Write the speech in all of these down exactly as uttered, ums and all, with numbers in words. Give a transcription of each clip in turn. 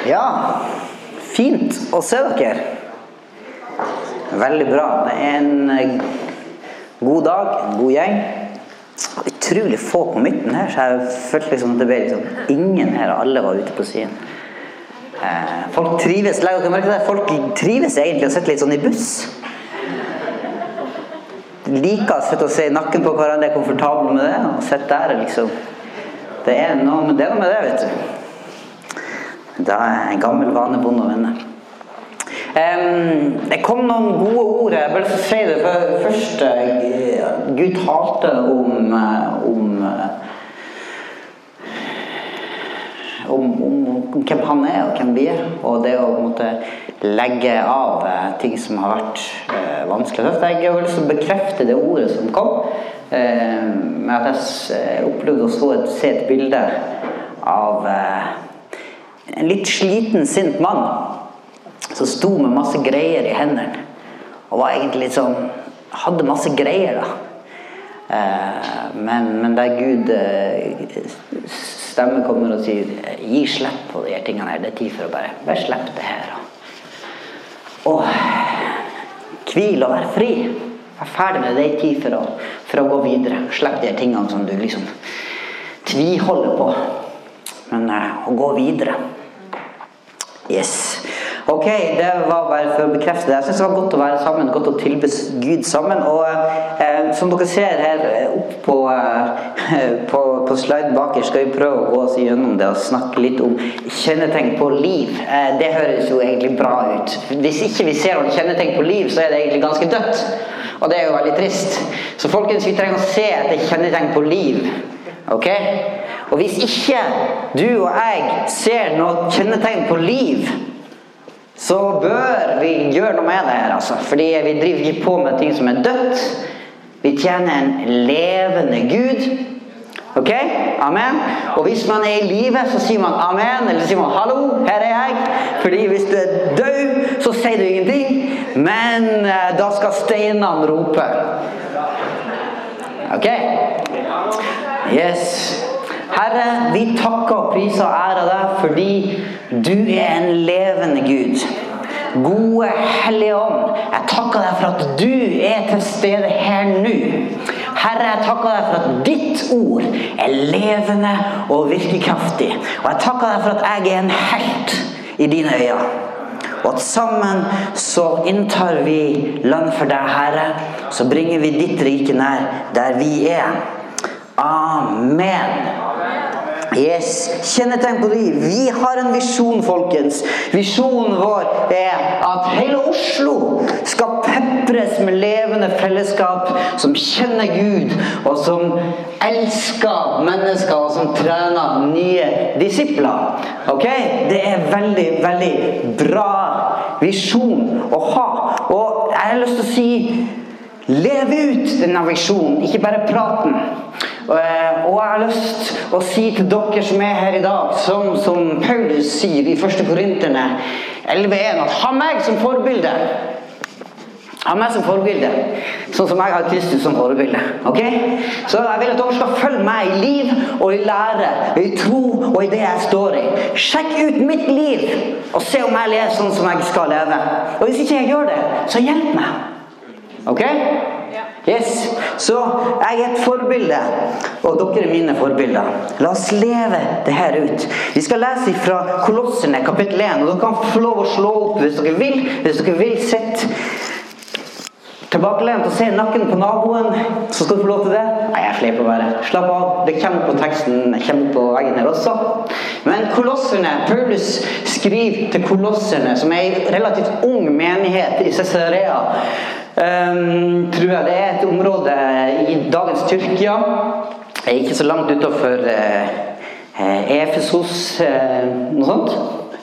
Ja, fint å se dere. Veldig bra. Det er en god dag, en god gjeng. Utrolig få på midten her, så jeg følte liksom at det ble liksom ingen her, og alle var ute på siden. Eh, folk trives, legg dere merke til det, folk trives egentlig å sitte litt sånn i buss. De liker å sitte og se i nakken på hverandre, er komfortabel med det, og sitte der liksom. Det er noe med det, noe med det, vet du. Det er en gammel vanebonde å vende. Um, det kom noen gode ord, jeg vil si det for først. Gud talte om om, om, om, om hvem han er og hvem vi er, og det å på en måte legge av ting som har vært uh, vanskelig. Jeg vil så bekrefte det ordet som kom, uh, med at jeg opplevde å så et, se et bilde av uh, en litt sliten, sint mann som sto med masse greier i hendene og var egentlig litt sånn, hadde masse greier da, eh, men, men der Gud eh, stemme kommer og sier gi slipp på de her tingene her, det er tid for å bare, bare slipp det her og hvil og være fri, være ferdig med det, det er tid for å, for å gå videre, slipp de her tingene som du liksom tviholder på, men eh, å gå videre. Yes. Ok, det var bare for å bekrefte det. Jeg synes det var godt å være sammen, godt å tilbe Gud sammen. Og eh, som dere ser her opp på, eh, på, på sliden baker, skal vi prøve å gå oss gjennom det og snakke litt om kjennetegn på liv. Eh, det høres jo egentlig bra ut. Hvis ikke vi ser noen kjennetegn på liv, så er det egentlig ganske dødt. Og det er jo veldig trist. Så folkens, vi trenger å se etter kjennetegn på liv. Ok? Og hvis ikke du og jeg ser noe kjennetegn på liv, så bør vi gjøre noe med det her, altså. Fordi vi driver ikke på med ting som er dødt. Vi tjener en levende Gud. Ok? Amen. Og hvis man er i livet, så sier man amen, eller så sier man hallo, her er jeg. Fordi hvis du er død, så sier du ingenting. Men uh, da skal steinene rope. Ok? Yes. Herre, vi takker og priser og ærer deg fordi du er en levende Gud. Gode Hellige Ånd, jeg takker deg for at du er til stede her nå. Herre, jeg takker deg for at ditt ord er levende og virkekraftig. Og jeg takker deg for at jeg er en helt i dine øyne. Og at sammen så inntar vi land for deg, Herre. Så bringer vi ditt rike nær der vi er. Amen. Yes, kjennetegn på liv. Vi har en visjon, folkens. Visjonen vår er at hele Oslo skal pepres med levende fellesskap som kjenner Gud, og som elsker mennesker, og som trener nye disipler. Ok? Det er veldig, veldig bra visjon å ha. Og jeg har lyst til å si, lev ut denne visjonen, ikke bare praten. Og jeg har lyst å si til dere som er her i dag, som, som Paulus sier i første Korinterne elleve en, at ha meg som forbilde. Ha meg som forbilde. Sånn som jeg har Kristus som forbilde. Ok? Så jeg vil at dere skal følge meg i liv og i lære, i tro og i det jeg står i. Sjekk ut mitt liv og se om jeg lever sånn som jeg skal leve. Og hvis ikke jeg gjør det, så hjelp meg. Ok? Yes, så jeg er et forbilde, og dere er mine forbilder. La oss leve det her ut. Vi skal lese fra Kolosserne kapittel en, og dere kan få lov å slå opp hvis dere vil. Hvis dere vil sitte tilbakelent og se nakken på naboen, så skal du få lov til det. Nei, jeg slipper å være. Slapp av, det kommer på teksten, det kommer på veggen her også. Men Kolosserne, Paulus skriver til Kolosserne, som er en relativt ung menighet i Caesarea. Um, tror jeg det er et område i dagens Tyrkia, ikke så langt utenfor uh, Efesos, uh, noe sånt.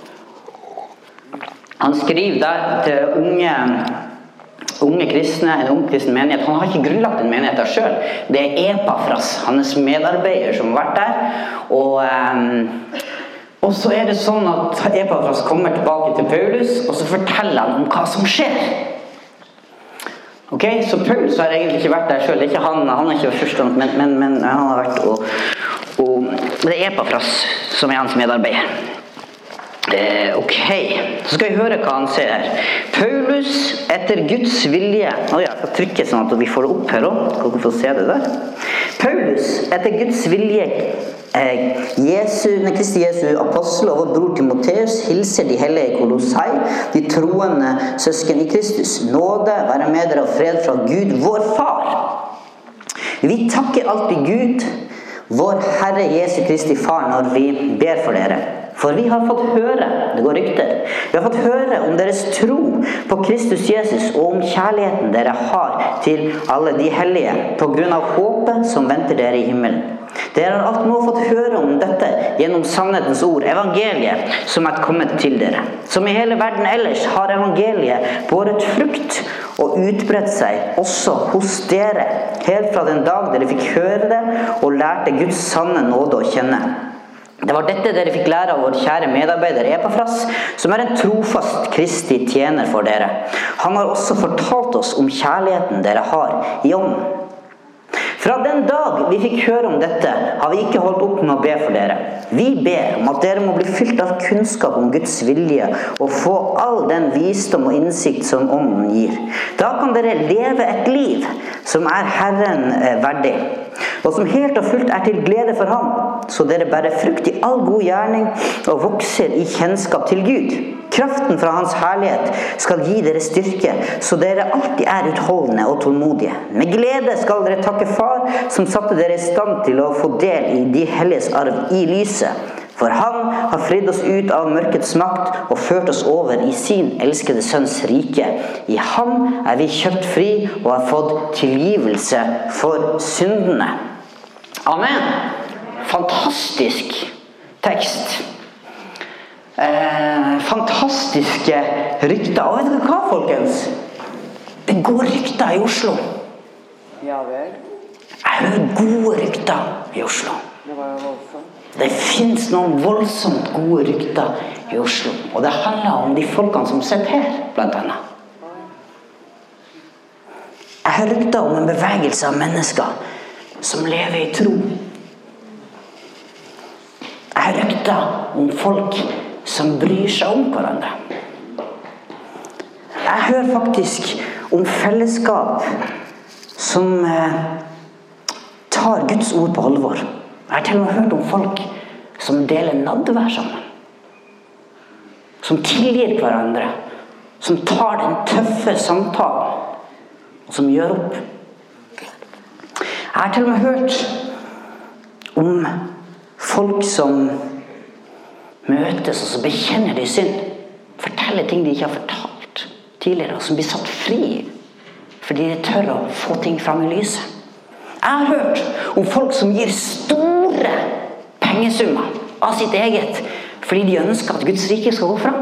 Han skriver der til unge, unge kristne, en ung kristen menighet. Han har ikke grunnlagt en menighet der selv. Det er Epafras, hans medarbeider, som har vært der. Og, um, og så er det sånn at Epafras kommer tilbake til Paulus, og så forteller han om hva som skjer. Ok, så Paulus har egentlig ikke vært der selv. Det er ikke han, han er ikke førsteånd, men, men, men han har vært og, og det er Epafras som er hans medarbeider. Eh, ok, så skal vi høre hva han sier her. Paulus etter Guds vilje. Å ja, jeg skal trykke sånn at vi får det opp her også. Kan dere få se det der? Paulus etter Guds vilje, eh, Jesu, nei, Kristi Jesu apostel og vår bror Timotheus hilser de hellige i Kolossai, de troende søsken i Kristus. Nåde være med dere og fred fra Gud, vår far. Vi takker alltid Gud, vår Herre Jesu Kristi far, når vi ber for dere. For vi har fått høre, det går rykter, vi har fått høre om deres tro på Kristus Jesus og om kjærligheten dere har til alle de hellige på grunn av håpet som venter dere i himmelen. Dere har alt nå fått høre om dette gjennom sannhetens ord, evangeliet som er kommet til dere. Som i hele verden ellers har evangeliet båret frukt og utbredt seg også hos dere, helt fra den dag dere fikk høre det og lærte Guds sanne nåde å kjenne. Det var dette dere fikk lære av vår kjære medarbeider Epafras, som er en trofast Kristi tjener for dere. Han har også fortalt oss om kjærligheten dere har i ånden. Fra den dag vi fikk høre om dette, har vi ikke holdt opp med å be for dere. Vi ber om at dere må bli fylt av kunnskap om Guds vilje og få all den visdom og innsikt som ånden gir. Da kan dere leve et liv som er Herren verdig, og som helt og fullt er til glede for ham, så dere bærer frukt i all god gjerning og vokser i kjennskap til Gud. Kraften fra hans herlighet skal gi dere styrke, så dere alltid er utholdende og tålmodige. Med glede skal dere takke Far, som satte dere i stand til å få del i de helliges arv i lyset. For han har fridd oss ut av mørkets makt og ført oss over i sin elskede sønns rike. I ham er vi kjøpt fri og har fått tilgivelse for syndene. Amen. Fantastisk tekst. Eh, fantastiske rykter. Og vet dere hva, folkens? Det går rykter i Oslo. Ja vel. Jeg hører gode rykter i Oslo. Det var jo voldsomt. Det finnes noen voldsomt gode rykter i Oslo. Og det handler om de folkene som sitter her, blant annet. Jeg har rykter om en bevegelse av mennesker som lever i tro. Jeg har rykter om folk som bryr seg om hverandre. Jeg hører faktisk om fellesskap som eh, tar Guds ord på alvor. Jeg har til og med hørt om folk som deler nadvær sammen. Som tilgir hverandre. Som tar den tøffe samtalen. Og som gjør opp. Jeg har til og med hørt om folk som møtes og så bekjenner de synd. Forteller ting de ikke har fortalt tidligere. Og som blir satt fri. Fordi de tør å få ting frem i lyset. Jeg har hørt om folk som gir store pengesummer av sitt eget, fordi de ønsker at Guds rike skal gå frem.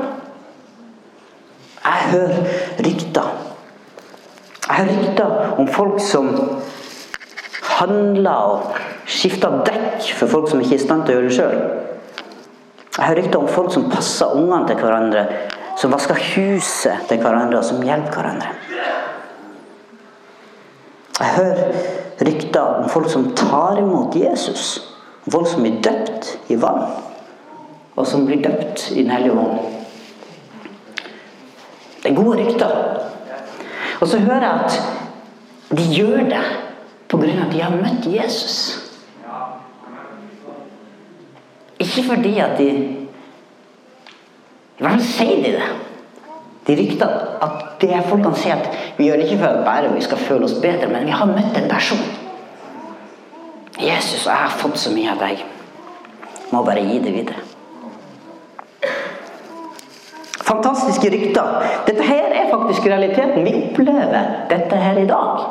Jeg hører rykter. Jeg hører rykter om folk som handler og skifter dekk for folk som ikke er i stand til å gjøre det selv. Jeg hører rykter om folk som passer ungene til hverandre, som vasker huset til hverandre og som hjelper hverandre. Jeg hører rykter om folk som tar imot Jesus. Om folk som blir døpt i vann. Og som blir døpt i den hellige ånd. Det er gode rykter. Og så hører jeg at de gjør det på grunn av at de har møtt Jesus. Ikke fordi at de Hva sier de det? De rykter at det er folk kan si at vi gjør det ikke for at bare vi skal føle oss bedre, men vi har møtt en person. Jesus, og jeg har fått så mye av deg. Må bare gi det videre. Fantastiske rykter. Dette her er faktisk realiteten. Vi opplever dette her i dag.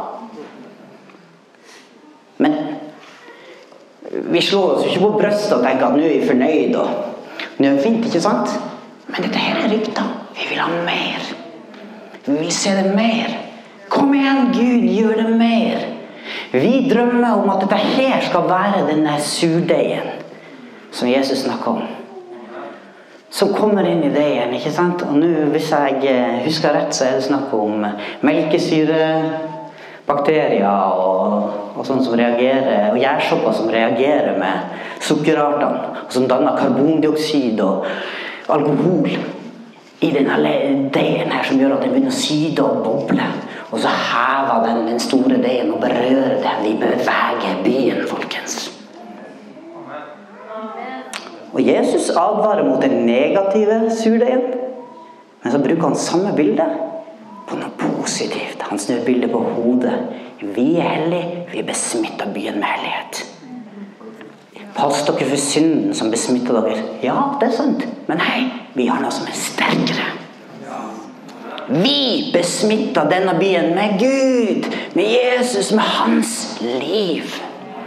Men vi slår oss ikke på brøstet og tenker at nå er vi fornøyd og nå er det fint, ikke sant? Men dette her er rykter. Vi vil ha mer. Vi vil se det mer. Kom igjen, Gud, gjør det mer. Vi drømmer om at dette her skal være denne surdeigen som Jesus snakket om. Som kommer inn i deigen, ikke sant? Og nå, hvis jeg husker rett, så er det snakk om melkesyre, bakterier og, og sånn som reagerer, og gjærsopper som reagerer med sukkerartene, og som danner karbondioksid og alkohol i denne deigen her som gjør at den begynner å syde og boble. Og så hever den den store deigen og berører den. Vi beveger byen, folkens. Og Jesus advarer mot den negative surdeigen, men så bruker han samme bilde på noe positivt. Han snur bildet på hodet. Vi er hellige, vi besmitter byen med hellighet. Pass dere for synden som besmitter dere. Ja, det er sant. Men hei, vi har noe som er sterkere. Vi besmitter denne byen med Gud, med Jesus, med hans liv.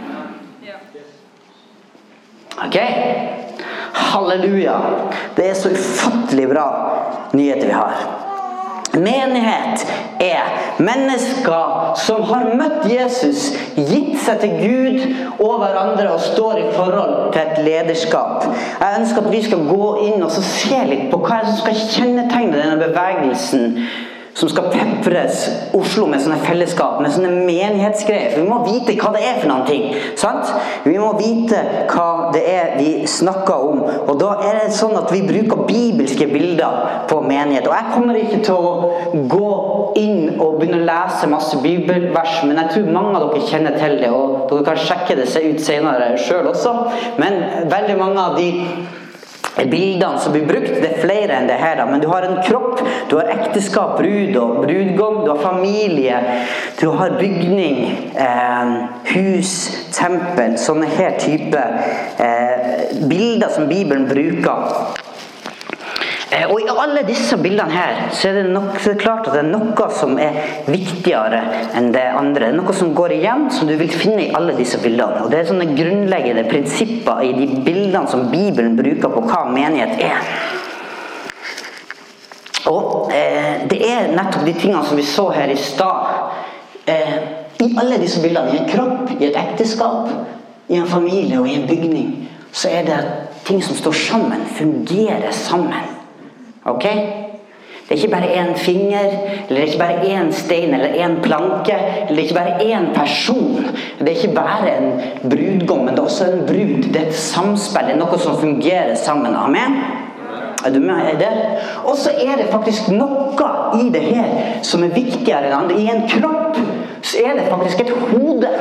Ok? Halleluja. Det er så ufattelig bra nyheter vi har. Menighet er mennesker som har møtt Jesus, gitt seg til Gud og hverandre og står i forhold til et lederskap. Jeg ønsker at vi skal gå inn og se litt på hva som skal kjennetegne denne bevegelsen som skal peppres Oslo med sånne fellesskap, med sånne menighetsgreier. For vi må vite hva det er for noen ting, sant? Vi må vite hva det er vi snakker om. Og da er det sånn at vi bruker bibelske bilder på menighet. Og jeg kommer ikke til å gå inn og begynne å lese masse bibelvers, men jeg tror mange av dere kjenner til det, og dere kan sjekke det seg ut senere selv også. Men veldig mange av de bildene som blir brukt, det er flere enn det her da. Men du har en kropp, du har ekteskap, brud og brudgom, du har familie, du har bygning, eh, hus, tempel, sånne her type eh, bilder som Bibelen bruker. Eh, og i alle disse bildene her, så er det, nok, så er det klart at det er noe som er viktigere enn det andre. Det er noe som går igjen, som du vil finne i alle disse bildene. Og det er sånne grunnleggende prinsipper i de bildene som Bibelen bruker på hva menighet er. Og eh, det er nettopp de tingene som vi så her i stad. Eh, I alle disse bildene, i en kropp, i et ekteskap, i en familie og i en bygning, så er det ting som står sammen, fungerer sammen. Ok? Det er ikke bare en finger, eller det er ikke bare en stein, eller en planke, eller det er ikke bare en person. Det er ikke bare en brudgom, men det er også en brud. Det er et samspill, det er noe som fungerer sammen. Amen? Er du med i det? Og så er det faktisk noe i det her som er viktigere enn andre. I en kropp så er det faktisk et hode.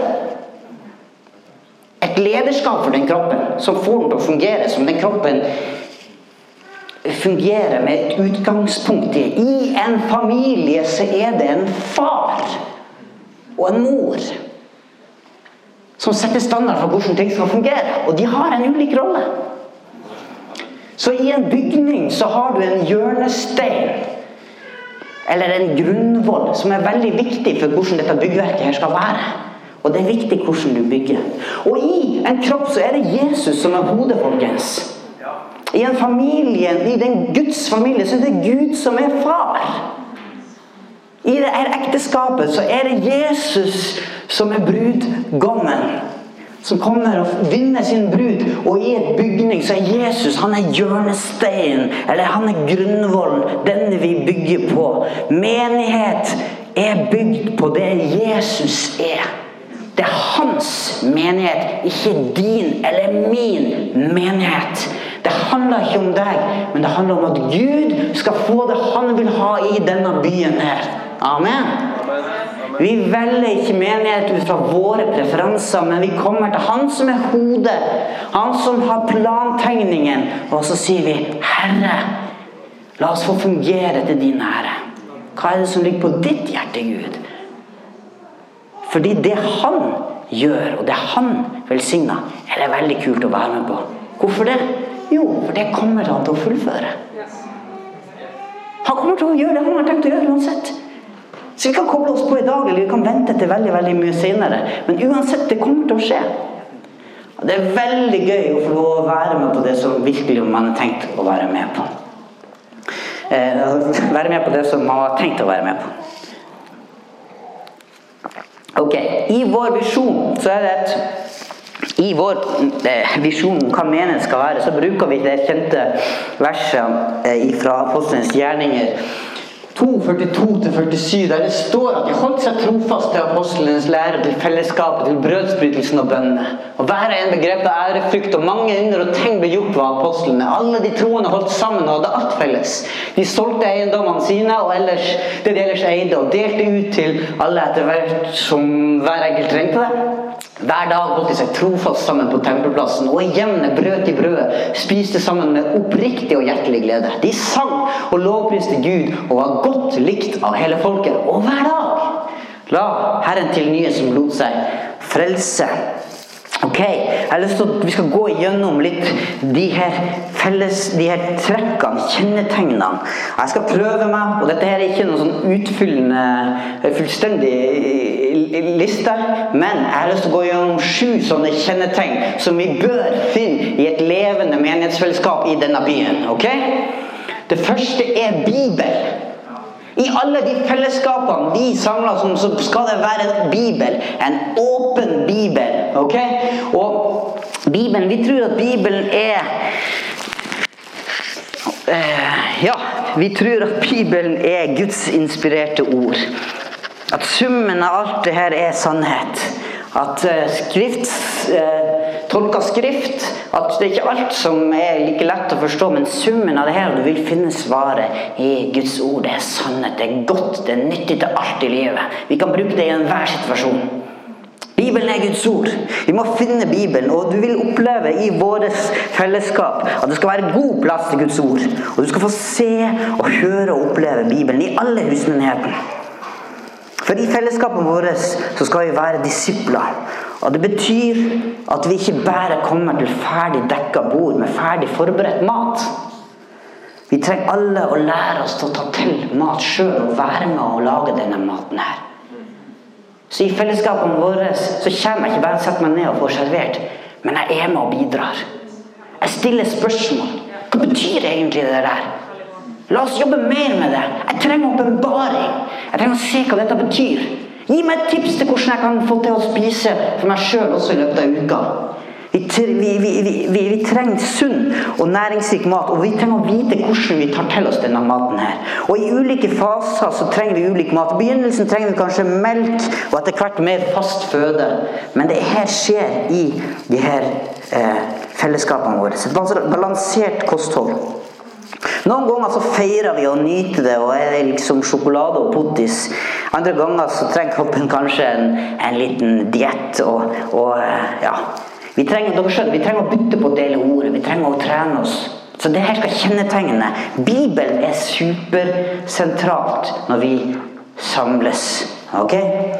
Et lederskap for den kroppen, som får den til å fungere, som den kroppen fungerer med et utgangspunkt i. I en familie så er det en far og en mor som setter standard for hvordan ting skal fungere. Og de har en ulik rolle. Så i en bygning så har du en hjørnestein eller en grunnvoll som er veldig viktig for hvordan dette byggverket her skal være. Og det er viktig hvordan du bygger. Og i en kropp så er det Jesus som er hodet, folkens. I en familie, i den Guds familie, så er det Gud som er far. I det her ekteskapet så er det Jesus som er brudgommen, som kommer og vinner sin brud. Og i et bygning så er Jesus, han er hjørnesteinen, eller han er grunnvollen, den vi bygger på. Menighet er bygd på det Jesus er. Det er hans menighet, ikke din eller min menighet. Det handler ikke om deg, men det handler om at Gud skal få det han vil ha i denne byen her. Amen. Vi velger ikke menighet ut fra våre preferanser, men vi kommer til han som er hodet, han som har plantegningen, og så sier vi, Herre, la oss få fungere til din ære. Hva er det som ligger på ditt hjerte, Gud? Fordi det han gjør, og det han velsigner, er det veldig kult å være med på. Hvorfor det? Jo, for det kommer han til å fullføre. Han kommer til å gjøre det han har tenkt å gjøre uansett. Så vi kan koble oss på i dag, eller vi kan vente til veldig, veldig mye senere. Men uansett, det kommer til å skje. Og det er veldig gøy å få lov å være med på det som virkelig man har tenkt å være med på. Eh, være med på det som man har tenkt å være med på. Ok, i vår visjon så er det et I vår eh, visjon om hva menighet skal være, så bruker vi det kjente verset eh, fra Apostlenes gjerninger to førtito til førtisju, der det står at de holdt seg trofast til apostlenes lære, til fellesskapet, til brødsbrytelsen og bønnene. Og hver en begrep av ærefrykt, og mange under og ting ble gjort av apostlene. Alle de troende holdt sammen og hadde alt felles. De solgte eiendommene sine, og ellers, det de ellers eide, og delte ut til alle etter hvert som hver enkelt trengte det. Hver dag holdt de seg trofast sammen på tempelplassen, og i jevne brøt de brødet, spiste sammen med oppriktig og hjertelig glede. De sang og lovpriste Gud, og var godt likt av hele folket. Og hver dag la Herren til nye som lot seg frelse. Ok, jeg har lyst til at vi skal gå igjennom litt de her felles, de her trekkene, kjennetegnene. Jeg skal prøve meg, og dette her er ikke noen sånn utfyllende, fullstendig liste, men jeg har lyst til å gå igjennom sju sånne kjennetegn som vi bør finne i et levende menighetsfellesskap i denne byen, ok? Det første er Bibel. I alle de fellesskapene vi samler som, så skal det være en Bibel, en åpen Bibel, ok? Og Bibelen, vi tror at Bibelen er, eh, ja, vi tror at Bibelen er Guds inspirerte ord. At summen av alt det her er sannhet. At uh, skrift, uh, tolka skrift, at det er ikke alt som er like lett å forstå, men summen av det her, du vil finne svaret i Guds ord. Det er sannhet, det er godt, det er nyttig til alt i livet. Vi kan bruke det i enhver situasjon. Bibelen er Guds ord. Vi må finne Bibelen, og du vil oppleve i vårt fellesskap at det skal være god plass til Guds ord. Og du skal få se og høre og oppleve Bibelen i alle husmenighetene. For i fellesskapet vårt så skal vi være disipler. Og det betyr at vi ikke bare kommer til ferdig dekket bord med ferdig forberedt mat. Vi trenger alle å lære oss til å ta til mat selv og være med å lage denne maten her. Så i fellesskapet vårt så kommer jeg ikke bare å sette meg ned og få servert, men jeg er med og bidrar. Jeg stiller spørsmål. Hva betyr egentlig det der? La oss jobbe mer med det. Jeg trenger åpenbaring. Jeg trenger å se hva dette betyr. Gi meg et tips til hvordan jeg kan få til å spise for meg selv også i løpet av uka. Vi, vi, vi, vi, vi trenger sunn og næringsrik mat, og vi trenger å vite hvordan vi tar til oss denne maten her. Og i ulike faser så trenger vi ulik mat. I begynnelsen trenger vi kanskje melk, og etter hvert mer fast føde. Men det her skjer i de her eh, fellesskapene våre. Et balansert kosthold. Noen ganger så feirer vi og nyter det, og er det liksom sjokolade og pottis. Andre ganger så trenger kroppen kanskje en, en liten diett, og, og ja, vi trenger, dere skjønner, vi trenger å bytte på å dele ordet, vi trenger å trene oss. Så det her skal kjennetegne. Bibelen er supersentralt når vi samles, ok?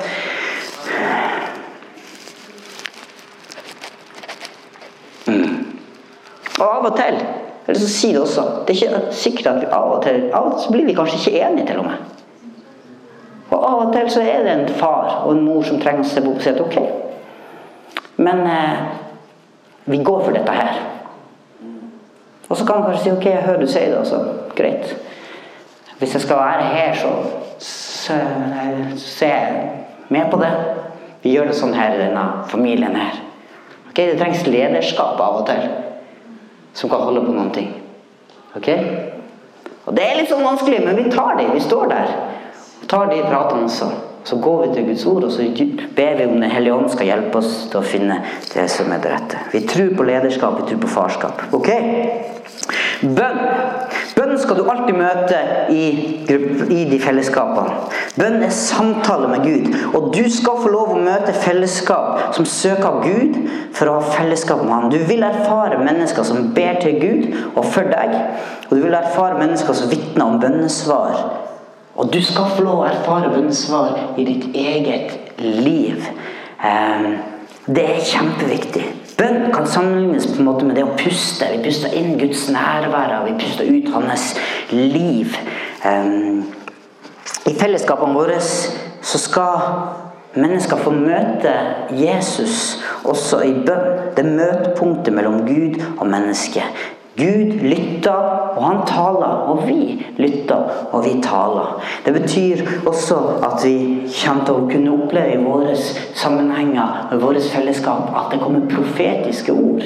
Mm. Og av og til, eller så sier det også, det er ikke sikkert at vi av og til, av og til så blir vi kanskje ikke enige til og med. Og av og til så er det en far og en mor som trenger å se på og si at ok, men eh, vi går for dette her. Og så kan man kanskje si ok, jeg hører du sier det også, greit. Hvis jeg skal være her så, så, så er jeg med på det. Vi gjør det sånn her i denne familien her. Ok, det trengs lederskap av og til som kan holde på noen ting. Ok? Og det er litt sånn vanskelig, men vi tar det, vi står der. Og tar de pratene også. Så går vi til Guds ord, og så ber vi om Den Hellige Ånd skal hjelpe oss til å finne det som er det rette. Vi tror på lederskap, vi tror på farskap. Ok? Bønn. Bønn skal du alltid møte i, i de fellesskapene. Bønn er samtale med Gud, og du skal få lov å møte fellesskap som søker Gud for å ha fellesskap med Han. Du vil erfare mennesker som ber til Gud og for deg, og du vil erfare mennesker som vittner om bønnesvar. Og du skal få lov å erfare bønnesvar i ditt eget liv. Det er kjempeviktig. Bønn kan sammenlignes på en måte med det å puste. Vi puster inn Guds nærvær, og vi puster ut hans liv. I fellesskapene våre så skal mennesker få møte Jesus også i bønn. Det er møtepunktet mellom Gud og menneske. Gud lytter, og han taler, og vi lytter, og vi taler. Det betyr også at vi kommer til å kunne oppleve i våre sammenhenger, i våre fellesskap, at det kommer profetiske ord.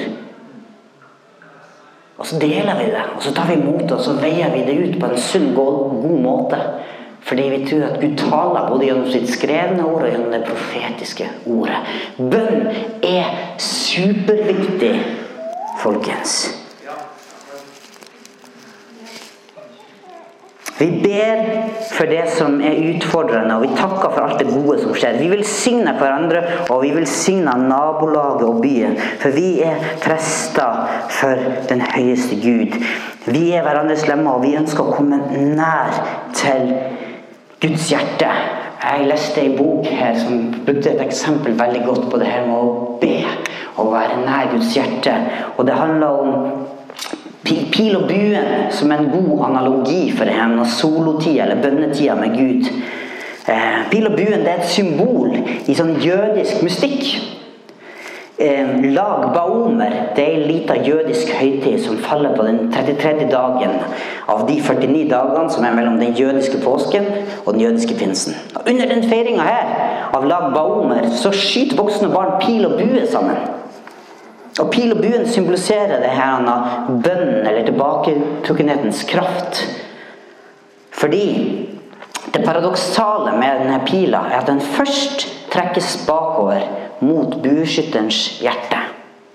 Og så deler vi det, og så tar vi imot det, og så veier vi det ut på en sunn, god måte. Fordi vi tror at Gud taler både gjennom sitt skrevne ord og gjennom det profetiske ordet. Bønn er superviktig, folkens. Vi ber for det som er utfordrende, og vi takker for alt det gode som skjer. Vi vil signe hverandre, og vi vil signe nabolaget og byen, for vi er prester for den høyeste Gud. Vi er hverandres lemmer, og vi ønsker å komme nær til Guds hjerte. Jeg leste en bok her som brukte et eksempel veldig godt på det her med å be, og være nær Guds hjerte. Og det handler om pil og buen som en god analogi for det her med solotid eller bønnetida med Gud. Eh, pil og buen det er et symbol i sånn jødisk mystikk. Eh, Lag Baomer det er en liten jødisk høytid som faller på den trettietredje dagen av de førtini dagene som er mellom den jødiske påsken og den jødiske pinsen. Og under den feiringen her av Lag Baomer så skyter voksne barn pil og bue sammen. Og pil og buen symboliserer det her bønnen eller tilbaketrukkenhetens kraft. Fordi det paradoksale med denne pila er at den først trekkes bakover mot bueskytterens hjerte.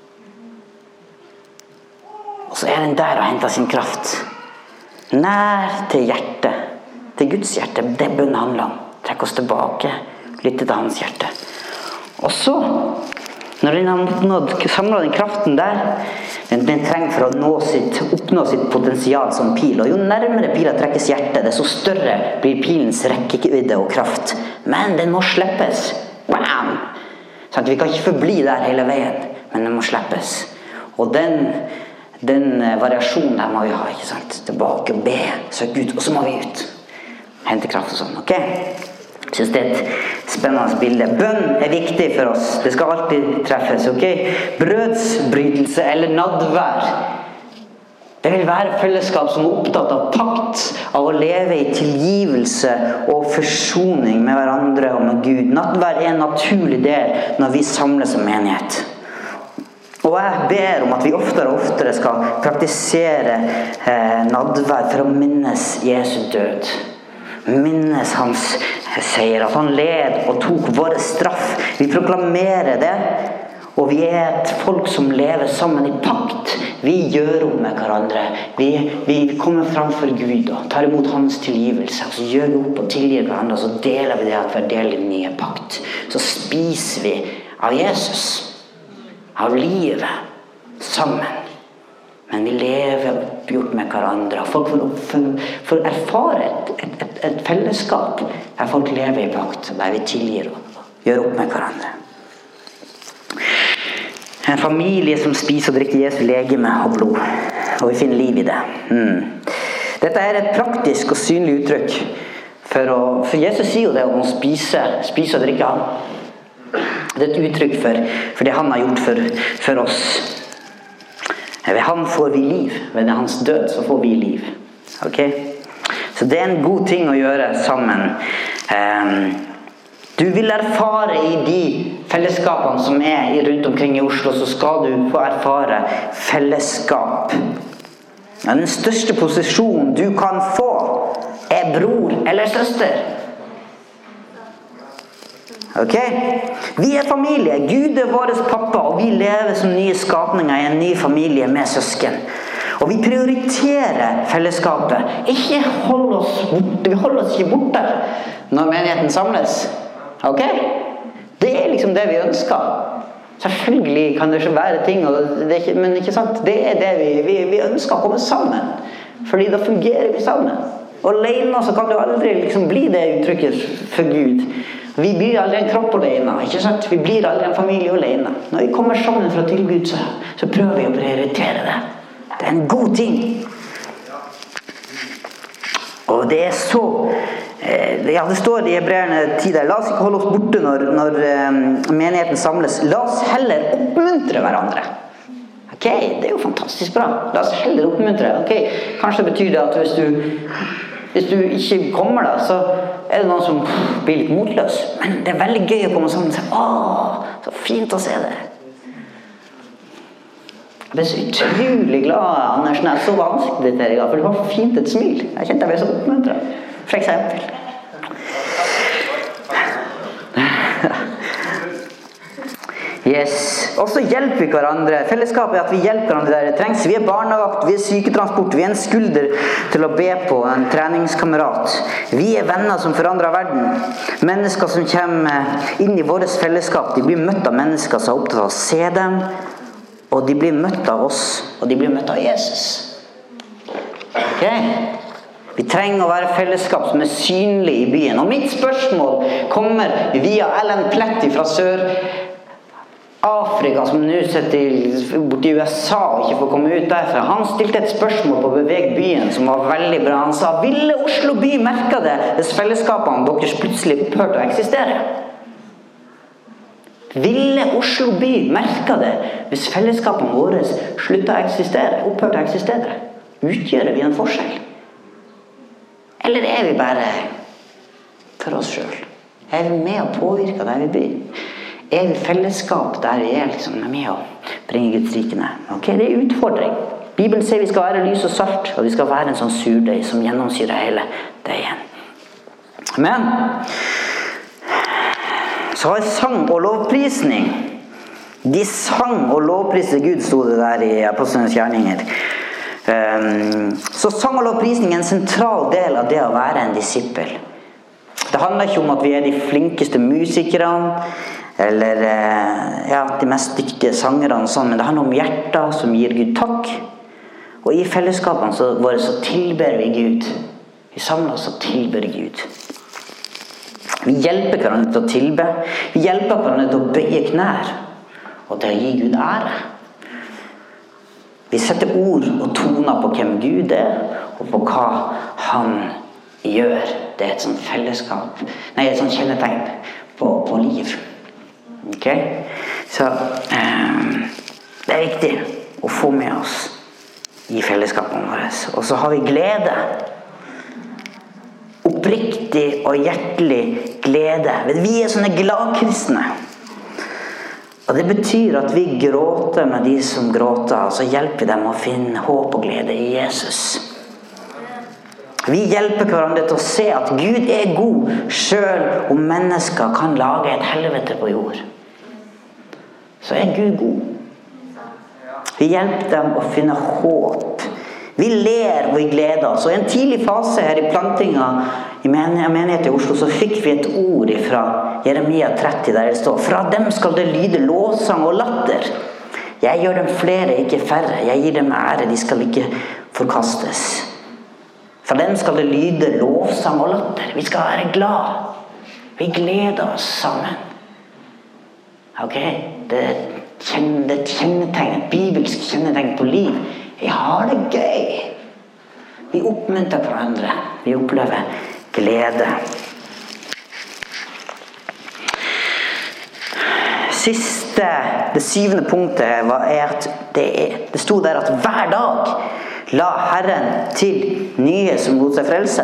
Og så er den der og henter sin kraft. Nær til hjertet, til Guds hjerte. Det bønnen handler om. Trekk oss tilbake, lytte til hans hjerte. Og så når den har samlet den kraften der, den, den trenger for å nå sitt, oppnå sitt potensial som pil. Og jo nærmere pila trekkes hjertet, desto større blir pilens rekkevidde og kraft. Men den må slippes. Bam! Sånn at vi kan ikke forbli der hele veien, men den må slippes. Og den, den variasjonen der må vi ha, ikke sant? Tilbake, be, søk Gud, og så må vi ut. Hente kraft og sånn, ok? Jeg synes det er et spennende bilde. Bønn er viktig for oss. Det skal alltid treffes, ok? Brødsbrytelse eller nadvær. Det vil være fellesskap som er opptatt av pakt, av å leve i tilgivelse og forsoning med hverandre og med Gud. Nadvær er en naturlig del når vi samles som menighet. Og jeg ber om at vi oftere og oftere skal praktisere eh, nadvær for å minnes Jesu død. Minnes hans seier, at han led og tok vår straff. Vi proklamerer det, og vi er et folk som lever sammen i pakt. Vi gjør om med hverandre. Vi, vi kommer fram for Gud og tar imot hans tilgivelse. Og så gjør vi opp og tilgir hverandre, og så deler vi det at vi er del i den nye pakt. Så spiser vi av Jesus, av livet, sammen. Men vi lever oppgjort med hverandre. Folk får, får, får erfare et, et, et, et fellesskap der folk lever i pakt, der vi tilgir og gjør opp med hverandre. En familie som spiser og drikker Jesu legeme og blod, og vi finner liv i det. Mm. Dette er et praktisk og synlig uttrykk for, å, for Jesus sier jo det om å spise, spise og drikke han. Det er et uttrykk for, for det han har gjort for, for oss. Ved han får vi liv. Ved hans død så får vi liv. Ok? Så det er en god ting å gjøre sammen. Um, du vil erfare i de fellesskapene som er rundt omkring i Oslo, så skal du få erfare fellesskap. Ja, den største posisjonen du kan få er bror eller søster. Ok? Vi er familie. Gud er vår pappa, og vi lever som nye skapninger i en ny familie med søsken. Og vi prioriterer fellesskapet. Ikke hold oss borte. Vi holder oss ikke borte når menigheten samles. Ok? Det er liksom det vi ønsker. Selvfølgelig kan det ikke være ting, og det er ikke, men ikke sant? Det er det vi, vi, vi ønsker å komme sammen. Fordi da fungerer vi sammen. Og alene så kan du aldri liksom bli det uttrykket for Gud. Vi blir aldri en kropp alene, ikke sant? Vi blir aldri en familie alene. Når vi kommer sammen fra tilbud, så, så prøver vi å prioritere det. Det er en god ting. Og det er så... Eh, ja, det står i Hebreerne ti der. La oss ikke holde oss borte når, når eh, menigheten samles. La oss heller oppmuntre hverandre. Ok, det er jo fantastisk bra. La oss heller oppmuntre. Ok, kanskje betyr det at hvis du... Hvis du ikke kommer da, så er det noen som blir litt motløs. Men det er veldig gøy å komme sammen og si, åh, så fint å se det. Jeg ble så utrolig glad, Andersen. Jeg så ansiktet ditt her i dag, for det var fint et smil. Jeg kjente jeg ble så oppmuntret. For eksempel. Yes. Og så hjelper vi hverandre. Fellesskapet er at vi hjelper hverandre der det trengs. Vi er barnevakt, vi er syketransport, vi er en skulder til å be på, en treningskamerat. Vi er venner som forandrer verden. Mennesker som kommer inn i vårt fellesskap, de blir møtt av mennesker som er opptatt av å se dem, og de blir møtt av oss, og de blir møtt av Jesus. Ok? Vi trenger å være fellesskap som er synlig i byen. Og mitt spørsmål kommer via Alan Platt fra Sør-Afrika, som nå sitter borte i U S A og ikke får komme ut derfra. Han stilte et spørsmål på Beveg byen som var veldig bra. Han sa, ville Oslo by merke det hvis fellesskapene deres plutselig opphørte å eksistere? Ville Oslo by merke det hvis fellesskapene våre sluttet å eksistere, opphørte å eksistere? Utgjør vi en forskjell? Eller er vi bare for oss selv? Er vi med å påvirke der vi blir? Er vi fellesskap der vi er, liksom, er med å bringe Guds rike ned? Ok, det er utfordring. Bibelen sier vi skal være lys og salt, og vi skal være en sånn surdeig som gjennomsyrer hele deigen. Men så har sang og lovprisning. De sang og lovpriste Gud, stod det der i Apostlenes gjerninger. Så sang og lovprisning er en sentral del av det å være en disippel. Det handler ikke om at vi er de flinkeste musikerne, eller ja, de mest dyktige sangerne og sånn, men det handler om hjertet som gir Gud takk. Og i fellesskapene så, våre så tilber vi Gud. Vi samler oss og tilber Gud. Vi hjelper hverandre til å tilbe. Vi hjelper hverandre til å bøye knær, og til å gi Gud ære. Vi setter ord og toner på hvem Gud er, og på hva han gjør. Det er et sånt fellesskap, nei, et sånt kjennetegn på, på liv. Ok? Så um, det er viktig å få med oss i fellesskapene våre. Og så har vi glede. Oppriktig og hjertelig glede. Vi er sånne gladkristne. Og det betyr at vi gråter med de som gråter, og så hjelper vi dem å finne håp og glede i Jesus. Vi hjelper hverandre til å se at Gud er god, selv om mennesker kan lage et helvete på jord. Så er Gud god. Vi hjelper dem å finne håp. Vi ler og vi gleder oss. Og i en tidlig fase her i plantinga i menighet i Oslo, så fikk vi et ord fra Jeremia tretti, der det står, fra dem skal det lyde lovsang og latter. Jeg gjør dem flere, ikke færre. Jeg gir dem ære, de skal ikke forkastes. Fra dem skal det lyde lovsang og latter. Vi skal være glad. Vi gleder oss sammen. Ok? Det er et kjennetegn, et bibelsk kjennetegn på liv. Vi har det gøy. Vi oppmuntrer hverandre. Vi opplever glede. Siste, det syvende punktet er at det, er, det stod der at hver dag la Herren til nye som lot seg frelse.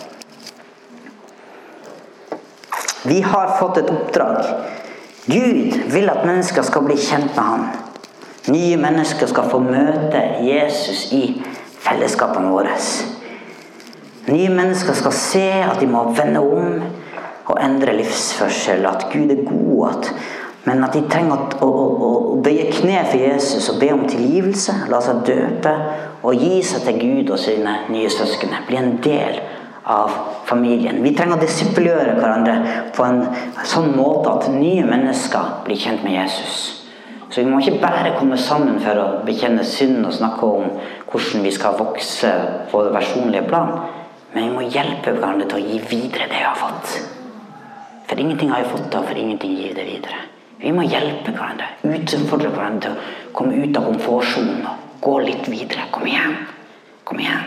Vi har fått et oppdrag. Gud vil at mennesker skal bli kjent med han. Nye mennesker skal få møte Jesus i fellesskapene våre. Nye mennesker skal se at de må vende om og endre livsførsel, at Gud er god, at, men at de trenger å, å, å, å bøye kne for Jesus og be om tilgivelse, la seg døpe og gi seg til Gud og sine nye søskene, bli en del av familien. Vi trenger å disippelgjøre hverandre på en sånn måte at nye mennesker blir kjent med Jesus. Så vi må ikke bare komme sammen for å bekjenne synd og snakke om hvordan vi skal vokse på det personlige plan, men vi må hjelpe hverandre til å gi videre det vi har fått. For ingenting har jeg fått, og for ingenting gir det videre. Vi må hjelpe hverandre, utfordre hverandre til å komme ut av komfortsonen og gå litt videre. Kom igjen, kom igjen.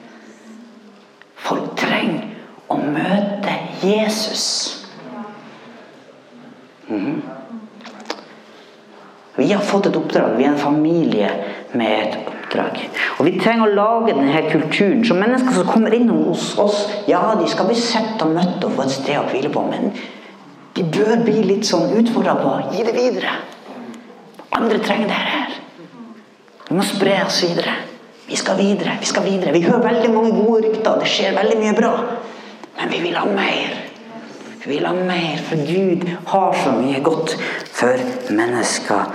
Folk trenger å møte Jesus. Mm-hmm. Vi har fått et oppdrag, vi er en familie med et oppdrag. Og vi trenger å lage denne kulturen, så mennesker som kommer inn hos oss, ja, de skal bli sett og møtt og få et sted å hvile på, men de bør bli litt sånn utfordret på, gi det videre. Andre trenger det her. Vi må spre oss videre. Vi skal videre, vi skal videre. Vi hører veldig mange gode rykter, det skjer veldig mye bra, men vi vil ha mer. Vi vil ha mer, for Gud har så mye godt for mennesker.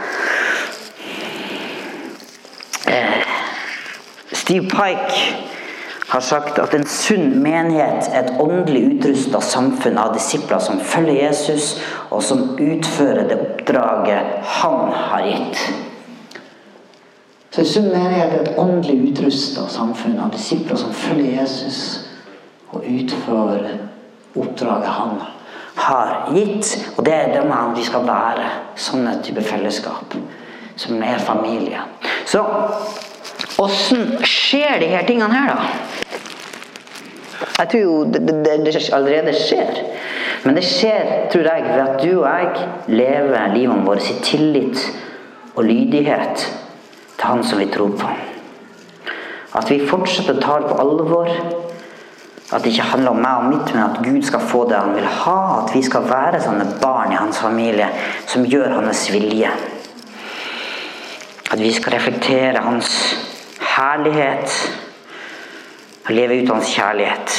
Eh, Steve Pike har sagt at en sunn menighet er et åndelig utrustet samfunn av disipler som følger Jesus, og som utfører det oppdraget han har gitt. Så en sunn menighet er et åndelig utrustet samfunn av disipler som følger Jesus, og utfører oppdraget han har gitt. Og det er dem vi skal være, sånne type fellesskap, som er familie. Så, hvordan skjer de her tingene her da? Jeg tror jo det, det, det allerede skjer. Men det skjer, tror jeg, ved at du og jeg lever livet vårt i tillit og lydighet til han som vi tror på. At vi fortsetter å ta det på alvor. At det ikke handler om meg og mitt, men at Gud skal få det han vil ha. At vi skal være sånne barn i hans familie som gjør hans vilje. At vi skal reflektere hans herlighet og leve ut hans kjærlighet.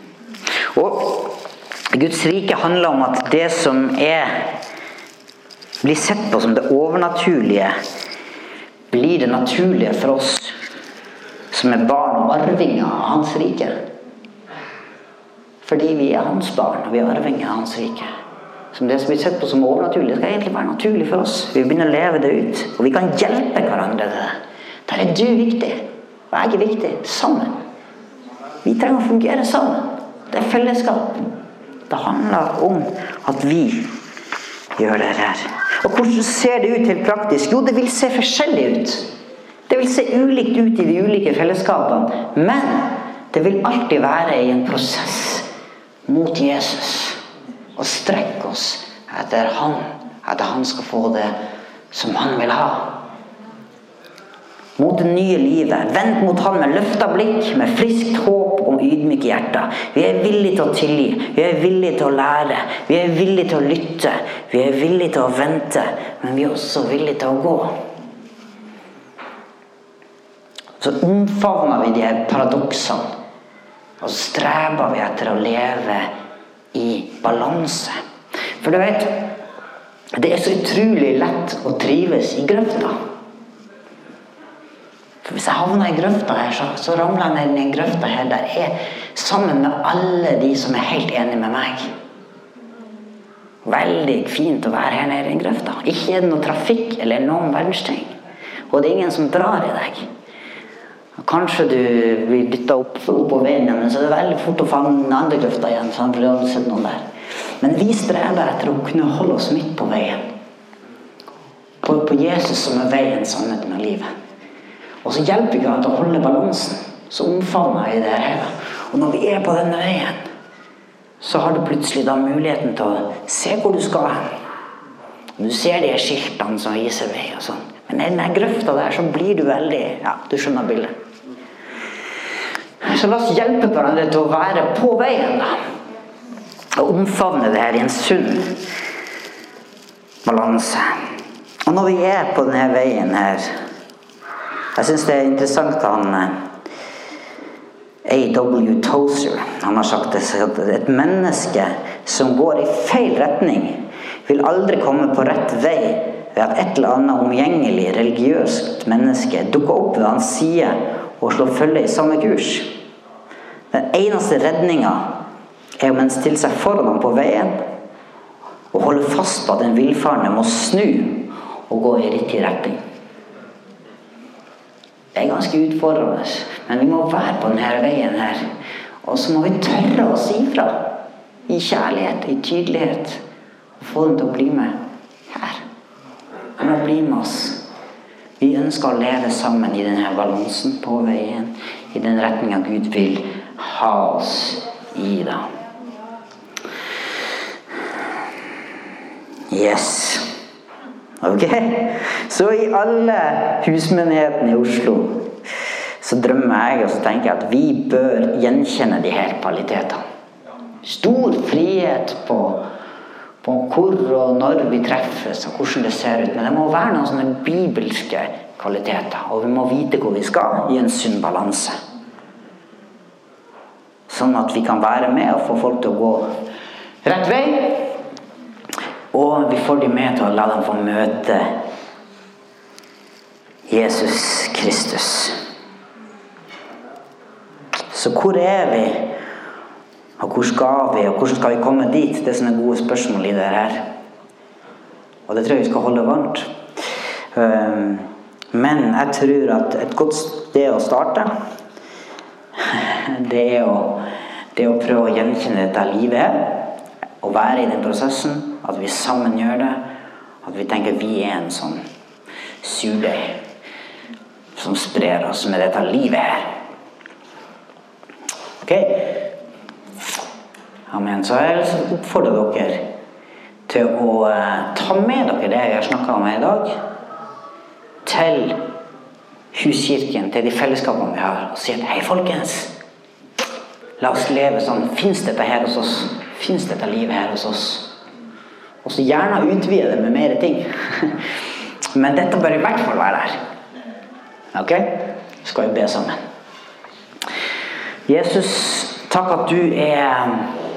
Og Guds rike handler om at det som er blir sett på som det overnaturlige, blir det naturlige for oss som er barn og arvinger av hans rike. Fordi vi er hans barn, og vi er arvinger av hans rike. Som det som blir sett på som overnaturlig, det skal egentlig være naturlig for oss. Vi begynner å leve det ut, og vi kan hjelpe hverandre til det. Der er du viktig, og jeg er viktig, sammen. Vi trenger å fungere sammen. Det er fellesskap. Det handler om at vi gjør det her. Og hvordan ser det ut helt praktisk? Jo, det vil se forskjellig ut. Det vil se ulikt ut i de ulike fellesskapene, men det vil alltid være i en prosess mot Jesus. Og strekke oss etter han, etter han skal få det som han vil ha. Mot det nye livet. Vent mot han med løftet blikk, med friskt håp og ydmyke hjerter. Vi er villige til å tilgi. Vi er villige til å lære. Vi er villige til å lytte. Vi er villige til å vente. Men vi er også villige til å gå. Så omfavner vi de paradoksene. Og så streber vi etter å leve i balanse. For du vet, det er så utrolig lett å trives i grøfta. For hvis jeg havner i grøfta her, så, så ramler jeg ned i en grøfta her der jeg er sammen med alle de som er helt enige med meg. Veldig fint å være her nede i en grøfta. Ikke er det noe trafikk eller noen verdensting. Og det er ingen som drar i deg. Kanskje du blir dyttet opp, opp på veien, men så er det veldig fort å fange den andre grøfta igjen, så han får aldri sett noen der. Men vi streber etter å kunne holde oss midt på veien. På, på Jesus som er veien, sannheten og livet. Og så hjelper vi ikke å holde balansen. Så omfavner vi det her. Og når vi er på denne veien, så har du plutselig da muligheten til å se hvor du skal hen. Du ser de skiltene som viser vei og sånn. Men i denne grøfta der så blir du veldig, ja, du skjønner bildet. Så la oss hjelpe hverandre til å være på veien da. Og omfavne det her i en sunn balanse. Og når vi er på denne veien her, jeg synes det er interessant at han A W Tozer, han har sagt det, at et menneske som går i feil retning vil aldri komme på rett vei ved at et eller annet omgjengelig religiøst menneske dukker opp ved hans side og slår følge i samme kurs. Den eneste redningen er om en stiller seg foran ham på veien og holder fast på at den villfarne må snu og gå i riktig retning. Det er ganske utfordrende, men vi må være på denne veien her. Og så må vi tørre å si fra i kjærlighet, i tydelighet, og få dem til å bli med her. De må bli med oss. Vi ønsker å leve sammen i denne balansen på veien, i den retningen Gud vil ha oss i da. Yes. Ok, så i alle husmenighetene i Oslo så drømmer jeg og så tenker jeg at vi bør gjenkjenne de her kvalitetene. Stor frihet på, på hvor og når vi treffes og hvordan det ser ut, men det må være noen sånne bibelske kvaliteter, og vi må vite hvor vi skal i en sunn balanse. Sånn at vi kan være med og få folk til å gå rett vei, Og vi får dem med til å la dem få møte Jesus Kristus. Så hvor er vi? Og hvor skal vi? Og hvordan skal vi komme dit? Det er sånne gode spørsmål i det her. Og det tror jeg vi skal holde varmt. Men jeg tror at et godt sted å starte, det er å, det er å prøve å gjenkjenne dette livet her, og være i den prosessen, at vi sammen gjør det, at vi tenker vi er en sånn surdeig som sprer oss med dette livet her. Ok? Amen. Så jeg vil oppfordre dere til å uh, ta med dere det jeg har snakket om her i dag, til huskirken, til de fellesskapene vi har, og si at hei folkens, la oss leve sånn, finnes dette her hos oss? Finnes dette livet her hos oss? Og så gjerne utvide det med mer ting. Men dette bør i hvert fall være der. Ok? Så skal vi be sammen. Jesus, takk at du er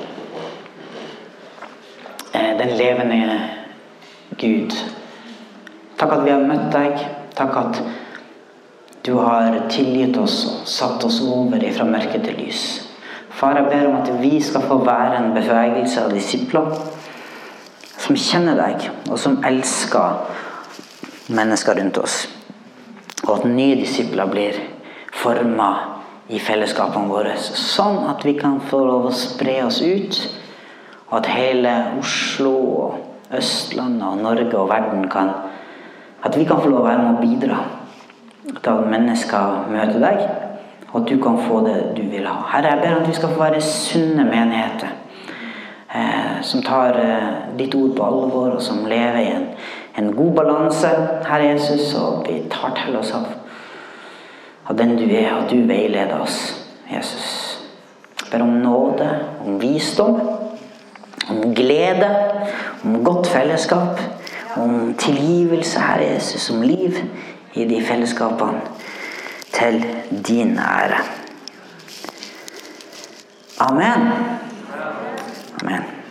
den levende Gud. Takk at vi har møtt deg. Takk at du har tilgitt oss og satt oss over fra mørke til lys. Far, jeg ber om at vi skal få være en bevegelse av disipler som kjenner deg og som elsker mennesker rundt oss. Og at nye disipler blir formet i fellesskapene våre, sånn at vi kan få lov å spre oss ut, og at hele Oslo og Østlandet og Norge og verden kan, at vi kan få lov å være med å bidra til at mennesker møter deg, og at du kan få det du vil ha. Herre, jeg ber at vi skal få være sunne menigheter, eh, som tar eh, ditt ord på alvor, og som lever i en, en god balanse, Herre Jesus, og vi tar til oss av, av den du er, og du veileder oss, Jesus. Jeg ber om nåde, om visdom, om glede, om godt fellesskap, om tilgivelse, Herre Jesus, om liv i de fellesskapene, til din ære. Amen. Amen.